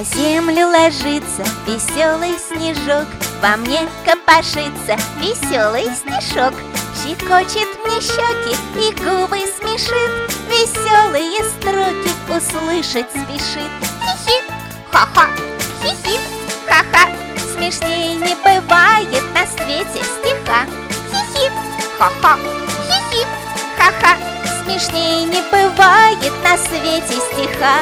На землю ложится веселый снежок, во мне копошится веселый стишок. Щекочет мне щеки и губы смешит, веселые строки услышать спешит. Хи-хи, ха-ха, хи-хи, ха-ха, смешней не бывает на свете стиха. Хи-хи, ха-ха, хи-хи, ха-ха, смешней не бывает на свете стиха.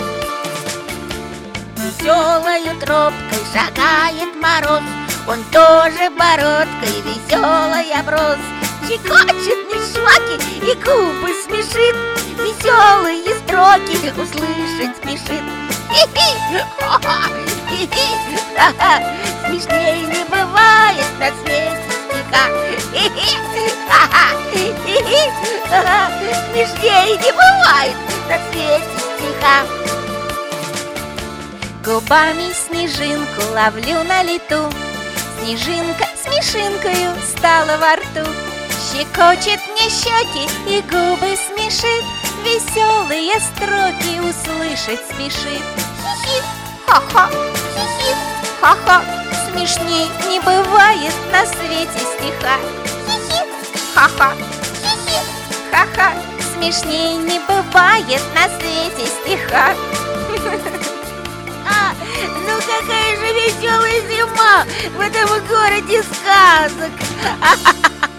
Веселою тропкой шагает мороз, он тоже бородкой веселый оброс. Щекочет мне щеки и губы смешит, веселые строки услышать спешит. Хи-хи, ха-ха, хи-хи, ха-ха, смешней не бывает на свете стиха. Хи-хи, ха-ха, хи-хи, ха-ха, смешней не бывает на свете стиха. Губами снежинку ловлю на лету, снежинка смешинкою стала во рту. Щекочет мне щеки и губы смешит, веселые строки услышать спешит. Хи-хи, ха-ха, хи-хи, ха-ха, смешней не бывает на свете стиха. Хи-хи, ха-ха, хи-хи, ха-ха, смешней не бывает на свете стиха. Ну какая же веселая зима в этом городе сказок!